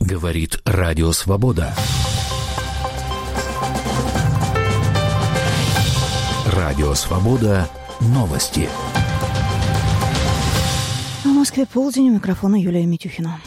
Говорит Радио Свобода. Радио Свобода. Новости. В Москве полдень. У микрофона Юлия Митюхина.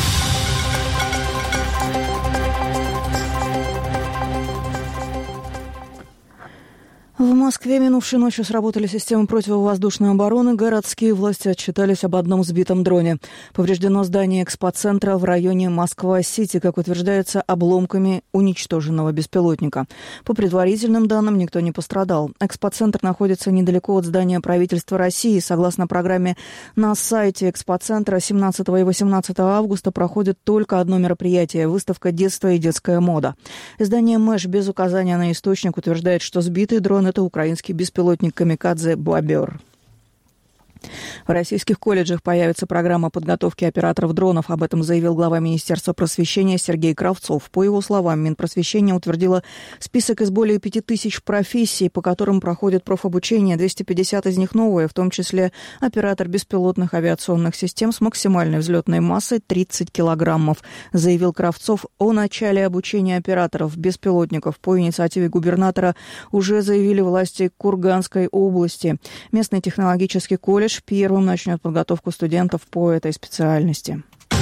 В Москве минувшей ночью сработали системы противовоздушной обороны. Городские власти отчитались об одном сбитом дроне. Повреждено здание экспоцентра в районе Москва-Сити, как утверждается, обломками уничтоженного беспилотника. По предварительным данным, никто не пострадал. Экспоцентр находится недалеко от здания правительства России. Согласно программе на сайте экспоцентра 17 и 18 августа проходит только одно мероприятие – выставка «Детство и детская мода». Издание «Мэш» без указания на источник утверждает, что сбитый дрон – это украинский беспилотник «Камикадзе Бобер». В российских колледжах появится программа подготовки операторов дронов. Об этом заявил глава Министерства просвещения Сергей Кравцов. По его словам, Минпросвещение утвердило список из более 5000 профессий, по которым проходит профобучение. 250 из них новые, в том числе оператор беспилотных авиационных систем с максимальной взлетной массой 30 килограммов, заявил Кравцов. О начале обучения операторов беспилотников по инициативе губернатора уже заявили власти Курганской области. Местный технологический колледж первым начнет подготовку студентов по этой специальности.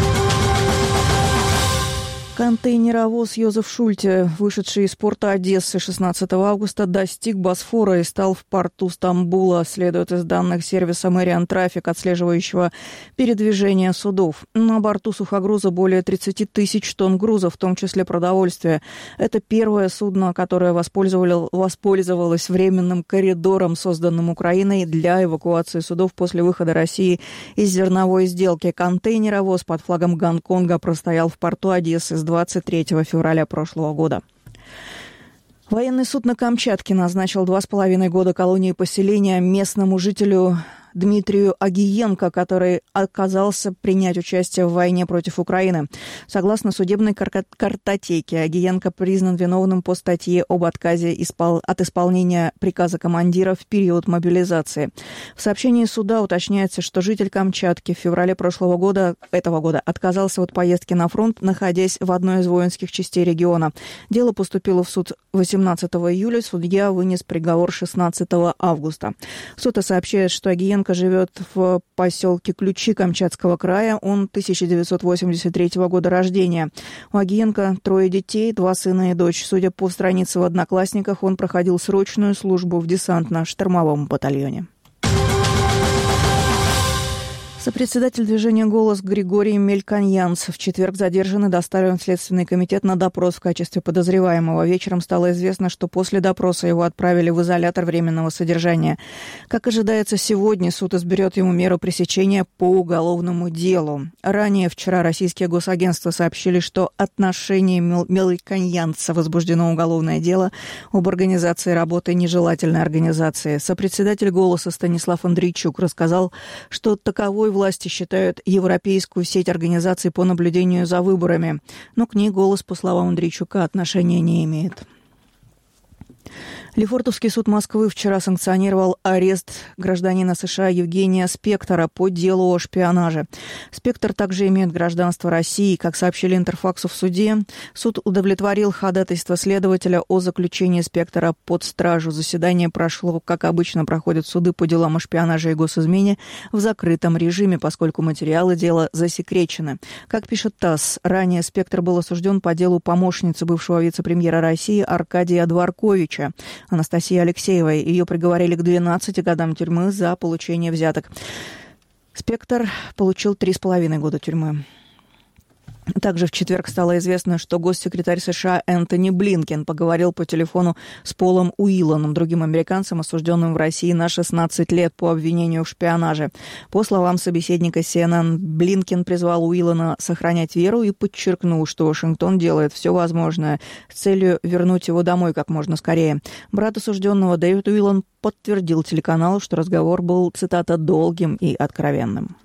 Контейнеровоз «Йозеф Шульте», вышедший из порта Одессы 16 августа, достиг Босфора и стал в порту Стамбула, следует из данных сервиса Maritime Traffic, отслеживающего передвижение судов. На борту сухогруза более 30 тысяч тонн груза, в том числе продовольствия. Это первое судно, которое воспользовалось временным коридором, созданным Украиной для эвакуации судов после выхода России из зерновой сделки. Контейнеровоз под флагом Гонконга простоял в порту Одессы с 23 февраля прошлого года. Военный суд на Камчатке назначил 2,5 года колонии поселения местному жителю Дмитрию Агиенко, который отказался принять участие в войне против Украины. Согласно судебной картотеке, Агиенко признан виновным по статье об отказе от исполнения приказа командира в период мобилизации. В сообщении суда уточняется, что житель Камчатки в феврале этого года отказался от поездки на фронт, находясь в одной из воинских частей региона. Дело поступило в суд 18 июля, судья вынес приговор 16 августа. Суд сообщает, что Агиенко живет в поселке Ключи Камчатского края. Он 1983 года рождения. У Агиенко 3 детей, 2 сына и дочь. Судя по странице в Одноклассниках, он проходил срочную службу в десантно-штурмовом батальоне. Сопредседатель движения «Голос» Григорий Мельконьянц в четверг задержан и доставлен в Следственный комитет на допрос в качестве подозреваемого. Вечером стало известно, что после допроса его отправили в изолятор временного содержания. Как ожидается, сегодня суд изберет ему меру пресечения по уголовному делу. Ранее вчера российские госагентства сообщили, что отношении Мельконьянца возбуждено уголовное дело об организации работы нежелательной организации. Сопредседатель «Голоса» Станислав Андрейчук рассказал, что таковой власти считают европейскую сеть организаций по наблюдению за выборами. Но к ней «Голос», по словам Андрейчука, отношения не имеет. Лефортовский суд Москвы вчера санкционировал арест гражданина США Евгения Спектора по делу о шпионаже. Спектор также имеет гражданство России. Как сообщили Интерфаксу в суде, суд удовлетворил ходатайство следователя о заключении Спектора под стражу. Заседание прошло, как обычно проходят суды по делам о шпионаже и госизмене, в закрытом режиме, поскольку материалы дела засекречены. Как пишет ТАСС, ранее Спектор был осужден по делу помощницы бывшего вице-премьера России Аркадия Дворковича, Анастасии Алексеевой. Ее приговорили к 12 годам тюрьмы за получение взяток. Спектор получил 3,5 года тюрьмы. Также в четверг стало известно, что госсекретарь США Энтони Блинкен поговорил по телефону с Полом Уилланом, другим американцем, осужденным в России на 16 лет по обвинению в шпионаже. По словам собеседника CNN, Блинкен призвал Уиллана сохранять веру и подчеркнул, что Вашингтон делает все возможное с целью вернуть его домой как можно скорее. Брат осужденного Дэвид Уиллан подтвердил телеканалу, что разговор был, цитата, «долгим и откровенным».